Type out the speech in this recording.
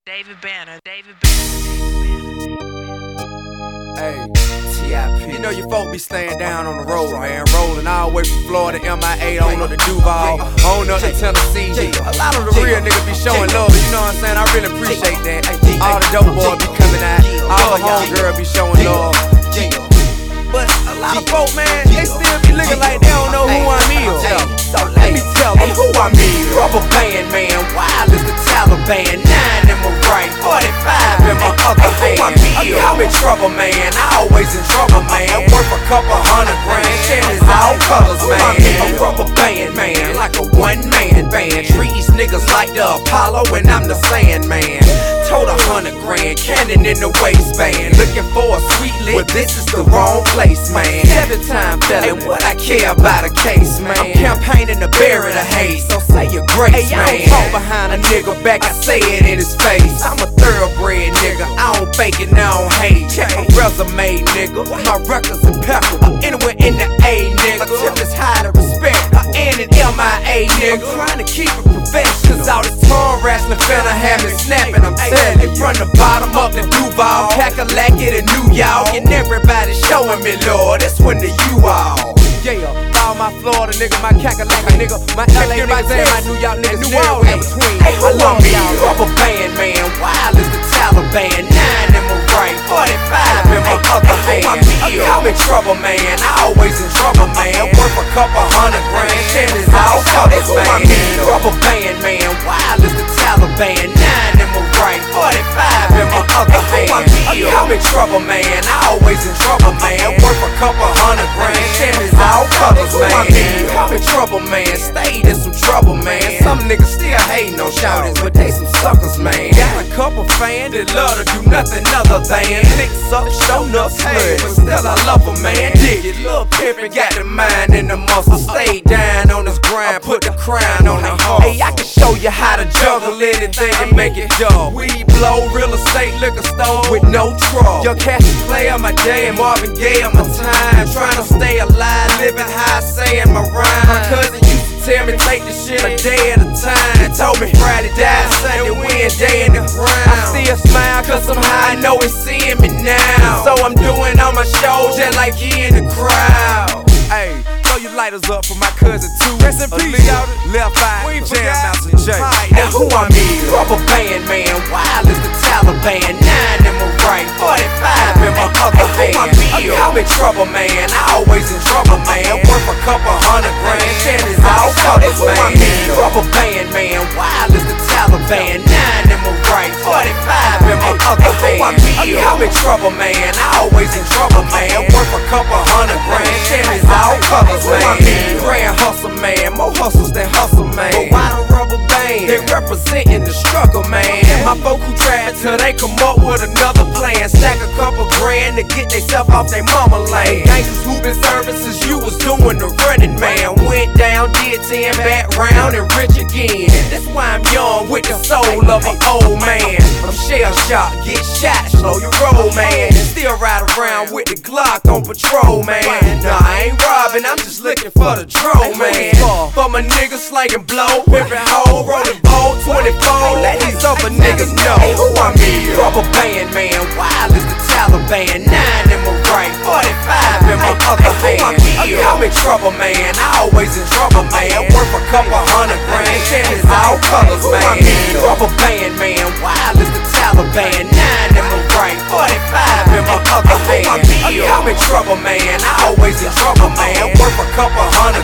David Banner. Hey, T.I.P. You know you folk be staying down on the road, man. Rolling all the way from Florida, MIA, on up to Duval, on up to Tennessee. A lot of the real niggas be showing love, you know what I'm saying? I really appreciate that. All the dope boys be coming out, all the homegirls be showing love. But a lot of folk, man, they still be looking like they don't know who I'm is. So let me tell them who I'm is. Rubber band, man, wild as the Taliban. 9 in my right, 45 in my other hand. I'm in trouble, man, I always in trouble, man. Worth a couple $100 grand, shit is all colors, man. A rubber band, man, like a one-man band. Treat these niggas like the Apollo and I'm the Sandman. Told $100 grand, cannon in the waistband. Looking for a sweet lick, but this is the wrong place, man. 7-time felon, what I care about a case, man. I'm campaigning to bury the hate, so say your grace, man. I don't talk behind a nigga back, I say it in his face. I'm a thoroughbred nigga, I don't fake it, I don't hate. Check my resume, nigga, my records impeccable. Anywhere in the A, nigga, tip is high to respect. And an MIA, nigga, I'm trying to keep it professional. Cause all this tongue wrestling finna have me snapping, I'm telling you. From the bottom up to Duval, Cackalack it and New York, and everybody showing me, Lord, it's when the you all. Yeah, all my Florida nigga, my Cackalack nigga, my LA niggas and my New York niggas, everywhere between. I love y'all. Rubber band, man, wild as the Taliban. 9 in my right, 45 in my other hand. I'm in trouble, man, I always in trouble, man. Worth a couple $100 grand, shit is all colors, man. Rubber band, man, wild as the Taliban. 9 in my right, 45 in my other hand. I'm in trouble, man, I always in trouble, man. Worth a couple $100 grand, shit is all colors, man. I'm in trouble, man, stayed in some trouble, man. Some niggas still hating on shouters, but they some suckers, man. Got a couple fans that love to do nothing other than fix up, show up, slurs, but still I love them, man. Dig it, Lil Pimpin' got the mind and the muscle. Stay down on his grind, put the crown on the heart. Hey, I can show you how to juggle anything and make it dull. Weed blow, real estate, liquor store with no trouble. Your cash is play on my day and Marvin Gaye on my time. Trying to stay alive, living high, saying my rhyme. My cousin used to tell me take this shit a day at a time. They told me Friday died, Sunday win, day in the ground. I see a smile cause somehow I know he's seeing me now. So I'm doing on my show just like he in the crowd. Hey, throw your lighters up for my cousin too. Rest in peace, Left Eye, Jam Master J. Now who I'm is? Rubber band, man, wild as the Taliban. 9 in my right, 45 in my other hand. I'm in trouble, man, I always in trouble, man. Worth a couple $100 grand, shit is all colors, man. Rubber band, man, wild as the Taliban. 9 in my right, 45 in my other hand. I'm in trouble, man, I always in trouble, man. Worth a couple $100 grand, shit is all colors, man. Grand hustle, man, more hustles than hustle, man. But why the rubber band? They representing the struggle, man. My folk who tried till they come up with another plan. Stack a couple grand to get theyself off they mama lane. Gangsters who been serving since you was doing the running, man. Went down, did 10, back round and rich again. That's why I'm young with the soul of an old man. I'm shell shocked, get shot, slow your roll, man. Still ride around with the Glock on patrol, man. Nah, I ain't robbing, I'm just looking for the drone, man. For my niggas slanging blow, pimpin' hoe, rolling bowl, 24. Let these other niggas know who I'm is. Rubber band, man, wild as the Taliban. 9 in my right, 45 in my other hand. I'm in trouble, man, I always in trouble, man. Worth a couple $100 grand, shit is all colors, man. Rubber band, man, wild as the Taliban. 9 in my right, 45 in my other hand. I'm in trouble, man, I always in trouble, man. Worth a couple $100